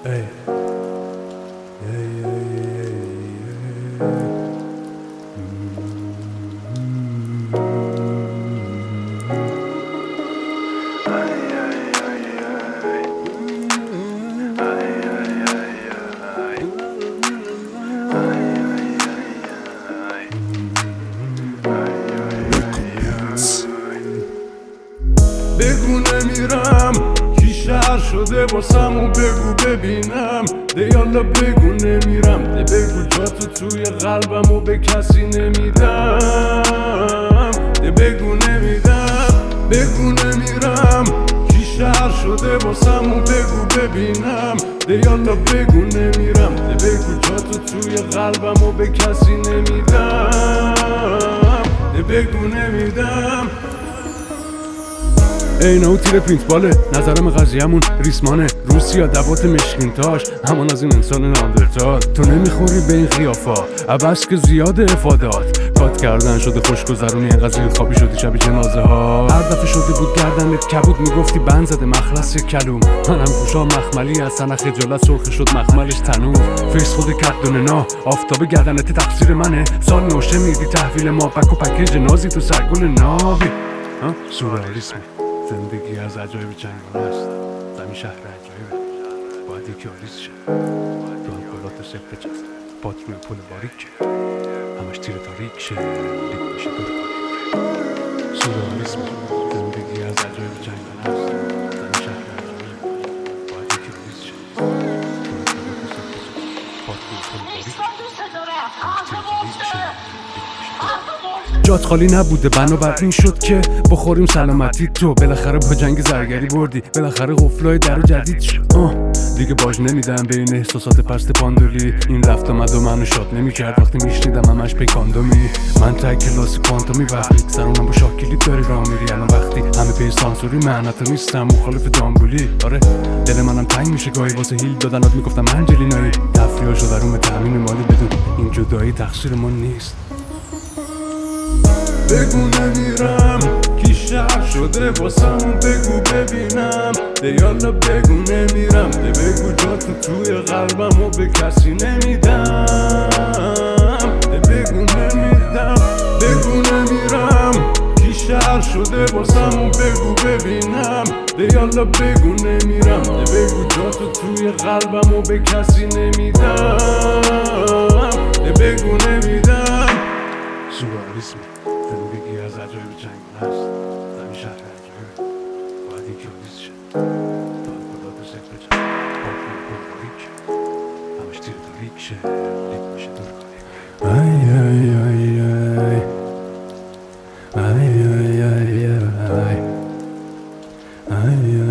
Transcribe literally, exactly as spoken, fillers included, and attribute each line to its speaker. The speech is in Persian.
Speaker 1: Hey. Hey, hey, hey, hey. بگو نمیرم کی شهر شده باسم و بگو ببینم ده یالا بگو نمیرم ده بگو جاتو توی قلبم و به کسی نمیدم ده بگو نمیدم بگو نمیرم کی شهر شده باسم و بگو ببینم ده یالا بگو نمیرم ده بگو جاتو توی قلبم و به کسی نمیدم ده بگو نمیدم اینا و تیر پینت باله نظرم قضیه‌مون ریسمانه روسیا دوات مشکینتاش همان از این انسان ناندرتال تو نمیخوری به این خیافا عباس که زیاد افادات کات کردن شده خوشگذرونی اینقدر زیاد خوابی شدی شبی جنازه ها هر دفعه شده بود گردنت کبود میگفتی بند زده مخلص کلوم منم گوشا مخملی از سنخ خجالت سرخ شد مخملش تنور فیس خود کردونه نا آفتاب گردنت تقصیر منه سال نوشه میدی تحویل ما پک و پکیج نازی تو سرگل نابی ها سورئالیسم زندگی از عجایب چنگانه است زمین شهر عجایبه باید یکی آلیز شه تو انقلات سفت بچست پات روی پل باریکه همش تیر تاریک شه لیک میشه دور کنی سورئالیسم زندگی از عجایب چنگانه است زمین شهر عجایبه باید یکی آلیز شه تو انقلات سفت بچست پات روی پل باریکه همش تیر تاریک شه جات خالی نبوده بنابراین شد که بخوریم سلامتی تو بالاخره با جنگ زرگری بردی بالاخره قفلای درو جدید شد آه دیگه باج نمیدم به این احساسات پست پاندولی این رفت آمد و منو شاد نمیکرد وقتی میشنیدم همش پیکاندومی من تای کلاس کوانتومی وقتی سرونم با شاکلیت داری راه میری الان وقتی همه پی سانسوری معناتو نیستم مخالف دامبولی آره دل منم تنگ میشه گاهی واسه هیل دادنات میگفتم انجلینایی تفریحاشو در اون تامین مالی بدون این جدایی تقصیر ما نیست بگو نمیرم کی شهر شده باسم بگو ببینم ده یالا بگو نمیرم ده بگو جاتو توی قلبم و به کسی نمیدم ده بگو نمیدم بگو نمیرم کی شهر شده باسم بگو ببینم ده یالا بگو نمیرم ده بگو جاتو توی قلبم و به کسی نمیدم ده بگو نمیدم سورئالیسم زندگی از عجایب چنگانه است زمین شهر عجایبه باید یکی آلیز شه تا انقلات سفت بچست پاک روی پل باریک همش تیر تاریک شه لیک میشه دور کنی ای ای ای ای ای ای ای ای ای ای